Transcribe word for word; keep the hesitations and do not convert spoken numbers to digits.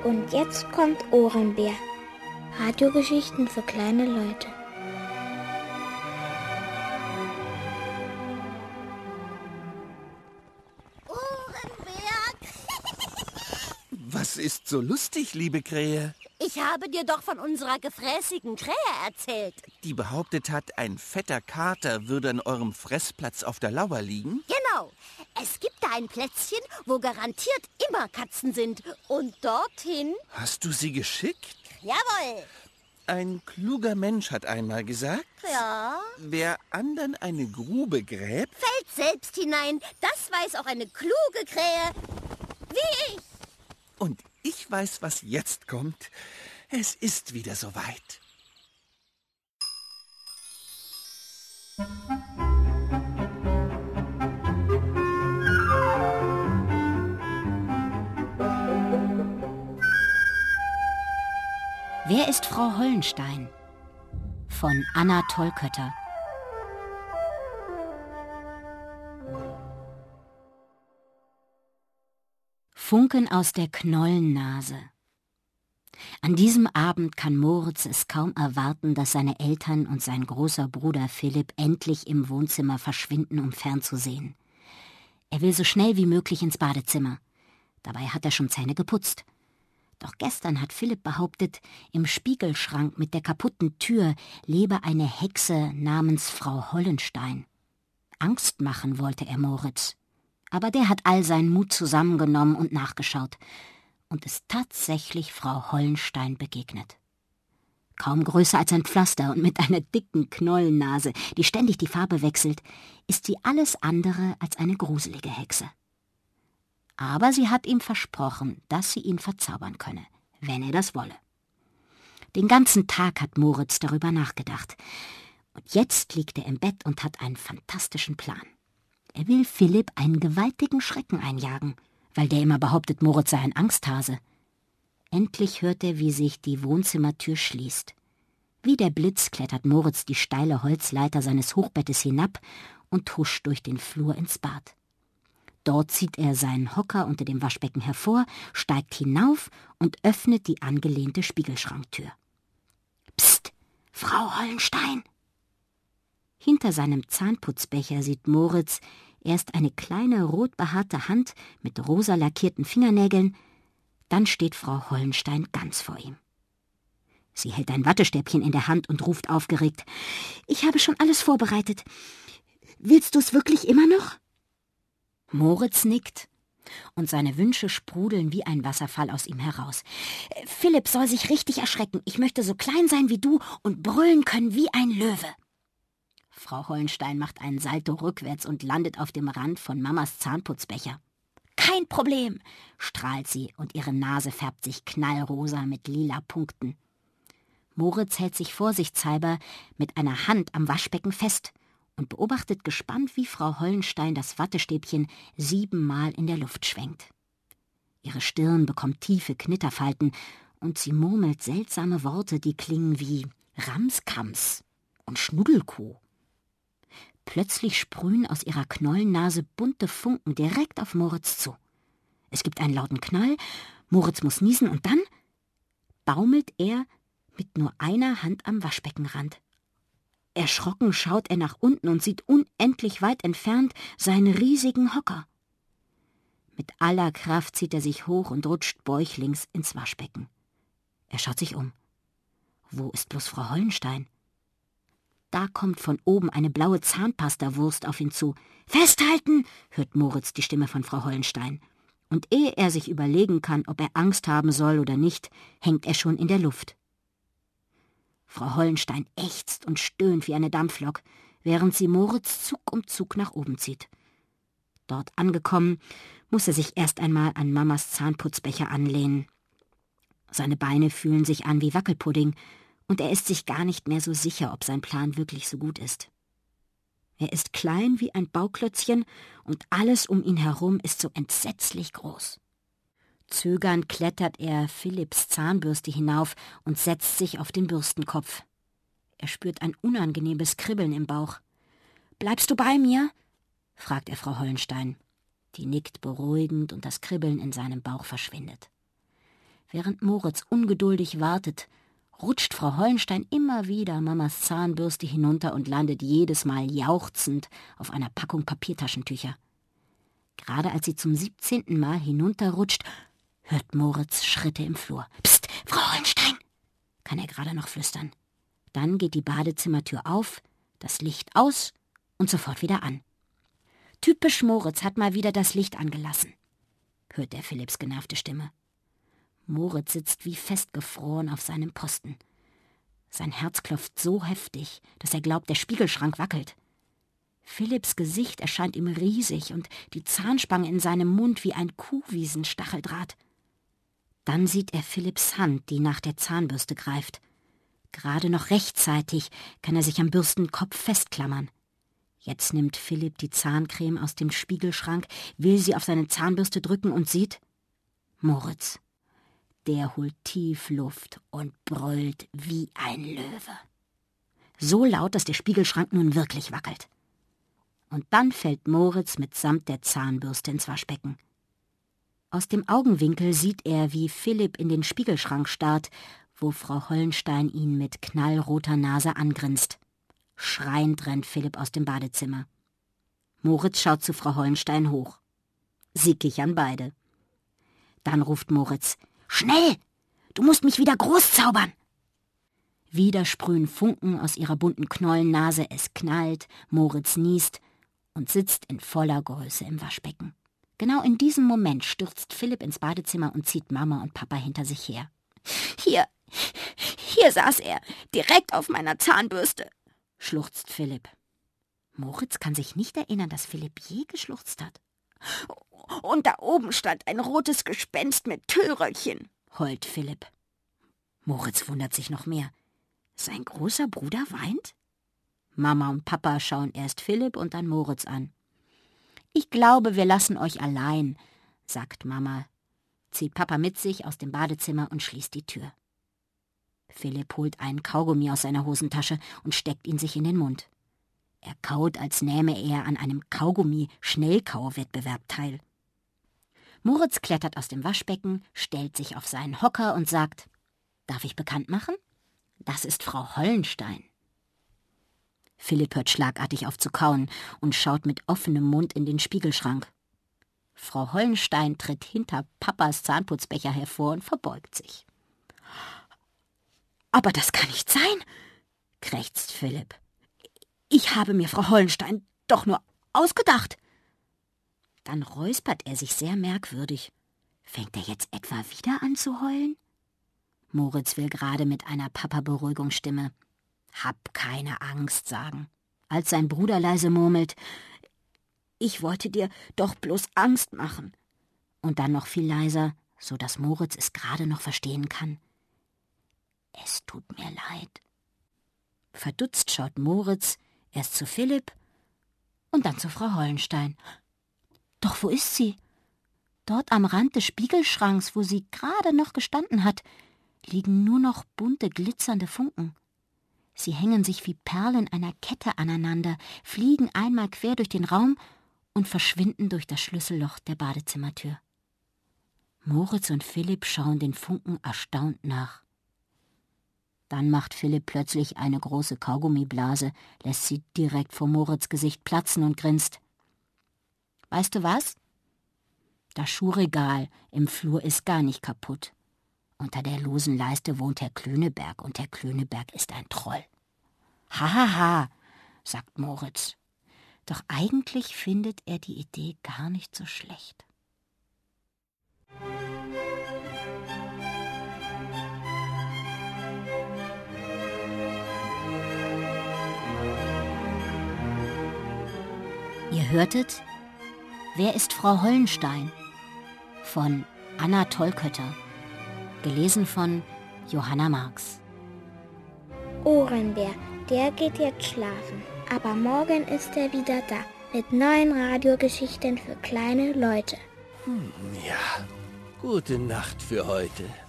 Und jetzt kommt Ohrenbär. Radiogeschichten für kleine Leute. Ohrenbär! Was ist so lustig, liebe Krähe? Ich habe dir doch von unserer gefräßigen Krähe erzählt. Die behauptet hat, ein fetter Kater würde an eurem Fressplatz auf der Lauer liegen? Genau. Es gibt da ein Plätzchen, wo garantiert immer Katzen sind. Und dorthin... Hast du sie geschickt? Jawohl. Ein kluger Mensch hat einmal gesagt, Ja. wer anderen eine Grube gräbt... Fällt selbst hinein. Das weiß auch eine kluge Krähe. Wie ich. Und ich weiß, was jetzt kommt. Es ist wieder soweit. Wer ist Frau Hollenstein? Von Anna Tollkötter. Funken aus der Knollennase. An diesem Abend kann Moritz es kaum erwarten, dass seine Eltern und sein großer Bruder Philipp endlich im Wohnzimmer verschwinden, um fernzusehen. Er will so schnell wie möglich ins Badezimmer. Dabei hat er schon Zähne geputzt. Doch gestern hat Philipp behauptet, im Spiegelschrank mit der kaputten Tür lebe eine Hexe namens Frau Hollenstein. Angst machen wollte er Moritz. Aber der hat all seinen Mut zusammengenommen und nachgeschaut und ist tatsächlich Frau Hollenstein begegnet. Kaum größer als ein Pflaster und mit einer dicken Knollennase, die ständig die Farbe wechselt, ist sie alles andere als eine gruselige Hexe. Aber sie hat ihm versprochen, dass sie ihn verzaubern könne, wenn er das wolle. Den ganzen Tag hat Moritz darüber nachgedacht. Und jetzt liegt er im Bett und hat einen fantastischen Plan. Er will Philipp einen gewaltigen Schrecken einjagen, weil der immer behauptet, Moritz sei ein Angsthase. Endlich hört er, wie sich die Wohnzimmertür schließt. Wie der Blitz klettert Moritz die steile Holzleiter seines Hochbettes hinab und huscht durch den Flur ins Bad. Dort zieht er seinen Hocker unter dem Waschbecken hervor, steigt hinauf und öffnet die angelehnte Spiegelschranktür. Psst, Frau Hollenstein! Hinter seinem Zahnputzbecher sieht Moritz erst eine kleine rot behaarte Hand mit rosa lackierten Fingernägeln, dann steht Frau Hollenstein ganz vor ihm. Sie hält ein Wattestäbchen in der Hand und ruft aufgeregt: »Ich habe schon alles vorbereitet. Willst du es wirklich immer noch?« Moritz nickt und seine Wünsche sprudeln wie ein Wasserfall aus ihm heraus. »Philipp soll sich richtig erschrecken. Ich möchte so klein sein wie du und brüllen können wie ein Löwe.« Frau Hollenstein macht einen Salto rückwärts und landet auf dem Rand von Mamas Zahnputzbecher. »Kein Problem«, strahlt sie und ihre Nase färbt sich knallrosa mit lila Punkten. Moritz hält sich vorsichtshalber mit einer Hand am Waschbecken fest und beobachtet gespannt, wie Frau Hollenstein das Wattestäbchen siebenmal in der Luft schwenkt. Ihre Stirn bekommt tiefe Knitterfalten und sie murmelt seltsame Worte, die klingen wie Ramskams und Schnuddelkuh. Plötzlich sprühen aus ihrer Knollennase bunte Funken direkt auf Moritz zu. Es gibt einen lauten Knall, Moritz muss niesen und dann baumelt er mit nur einer Hand am Waschbeckenrand. Erschrocken schaut er nach unten und sieht unendlich weit entfernt seinen riesigen Hocker. Mit aller Kraft zieht er sich hoch und rutscht bäuchlings ins Waschbecken. Er schaut sich um. Wo ist bloß Frau Hollenstein? Da kommt von oben eine blaue Zahnpastawurst auf ihn zu. »Festhalten«, hört Moritz die Stimme von Frau Hollenstein. Und ehe er sich überlegen kann, ob er Angst haben soll oder nicht, hängt er schon in der Luft. Frau Hollenstein ächzt und stöhnt wie eine Dampflok, während sie Moritz Zug um Zug nach oben zieht. Dort angekommen, muss er sich erst einmal an Mamas Zahnputzbecher anlehnen. Seine Beine fühlen sich an wie Wackelpudding, und er ist sich gar nicht mehr so sicher, ob sein Plan wirklich so gut ist. Er ist klein wie ein Bauklötzchen und alles um ihn herum ist so entsetzlich groß. Zögernd klettert er Philipps Zahnbürste hinauf und setzt sich auf den Bürstenkopf. Er spürt ein unangenehmes Kribbeln im Bauch. »Bleibst du bei mir?« fragt er Frau Hollenstein. Die nickt beruhigend und das Kribbeln in seinem Bauch verschwindet. Während Moritz ungeduldig wartet, rutscht Frau Hollenstein immer wieder Mamas Zahnbürste hinunter und landet jedes Mal jauchzend auf einer Packung Papiertaschentücher. Gerade als sie zum siebzehnten Mal hinunterrutscht, hört Moritz Schritte im Flur. »Psst, Frau Hollenstein«, kann er gerade noch flüstern. Dann geht die Badezimmertür auf, das Licht aus und sofort wieder an. Typisch Moritz hat mal wieder das Licht angelassen, hört er Philipps genervte Stimme. Moritz sitzt wie festgefroren auf seinem Posten. Sein Herz klopft so heftig, dass er glaubt, der Spiegelschrank wackelt. Philipps Gesicht erscheint ihm riesig und die Zahnspange in seinem Mund wie ein Kuhwiesenstacheldraht. Dann sieht er Philipps Hand, die nach der Zahnbürste greift. Gerade noch rechtzeitig kann er sich am Bürstenkopf festklammern. Jetzt nimmt Philipp die Zahncreme aus dem Spiegelschrank, will sie auf seine Zahnbürste drücken und sieht Moritz. Der holt tief Luft und brüllt wie ein Löwe. So laut, dass der Spiegelschrank nun wirklich wackelt. Und dann fällt Moritz mitsamt der Zahnbürste ins Waschbecken. Aus dem Augenwinkel sieht er, wie Philipp in den Spiegelschrank starrt, wo Frau Hollenstein ihn mit knallroter Nase angrinst. Schreiend rennt Philipp aus dem Badezimmer. Moritz schaut zu Frau Hollenstein hoch. Sie kichern beide. Dann ruft Moritz: »Schnell! Du musst mich wieder groß zaubern!« Wieder sprühen Funken aus ihrer bunten Knollennase, es knallt, Moritz niest und sitzt in voller Größe im Waschbecken. Genau in diesem Moment stürzt Philipp ins Badezimmer und zieht Mama und Papa hinter sich her. Hier, hier saß er, direkt auf meiner Zahnbürste, schluchzt Philipp. Moritz kann sich nicht erinnern, dass Philipp je geschluchzt hat. Und da oben stand ein rotes Gespenst mit Tüllröckchen, heult Philipp. Moritz wundert sich noch mehr. Sein großer Bruder weint? Mama und Papa schauen erst Philipp und dann Moritz an. »Ich glaube, wir lassen euch allein«, sagt Mama, zieht Papa mit sich aus dem Badezimmer und schließt die Tür. Philipp holt einen Kaugummi aus seiner Hosentasche und steckt ihn sich in den Mund. Er kaut, als nähme er an einem Kaugummi-Schnellkau-Wettbewerb teil. Moritz klettert aus dem Waschbecken, stellt sich auf seinen Hocker und sagt: »Darf ich bekannt machen? Das ist Frau Hollenstein.« Philipp hört schlagartig auf zu kauen und schaut mit offenem Mund in den Spiegelschrank. Frau Hollenstein tritt hinter Papas Zahnputzbecher hervor und verbeugt sich. »Aber das kann nicht sein«, krächzt Philipp. »Ich habe mir Frau Hollenstein doch nur ausgedacht.« Dann räuspert er sich sehr merkwürdig. Fängt er jetzt etwa wieder an zu heulen? Moritz will gerade mit einer Papa-Beruhigungsstimme »Hab keine Angst« sagen, als sein Bruder leise murmelt: »Ich wollte dir doch bloß Angst machen.« Und dann noch viel leiser, so dass Moritz es gerade noch verstehen kann: »Es tut mir leid.« Verdutzt schaut Moritz erst zu Philipp und dann zu Frau Hollenstein. Doch wo ist sie? Dort am Rand des Spiegelschranks, wo sie gerade noch gestanden hat, liegen nur noch bunte, glitzernde Funken. Sie hängen sich wie Perlen einer Kette aneinander, fliegen einmal quer durch den Raum und verschwinden durch das Schlüsselloch der Badezimmertür. Moritz und Philipp schauen den Funken erstaunt nach. Dann macht Philipp plötzlich eine große Kaugummiblase, lässt sie direkt vor Moritz' Gesicht platzen und grinst. »Weißt du was? Das Schuhregal im Flur ist gar nicht kaputt. Unter der losen Leiste wohnt Herr Klöneberg und Herr Klöneberg ist ein Troll.« »Hahaha«, ha, ha, sagt Moritz. Doch eigentlich findet er die Idee gar nicht so schlecht. Ihr hörtet »Wer ist Frau Hollenstein?« von Anna Tollkötter, gelesen von Johanna Marx. Ohrenbär, der geht jetzt schlafen, aber morgen ist er wieder da mit neuen Radiogeschichten für kleine Leute. Hm, ja, gute Nacht für heute.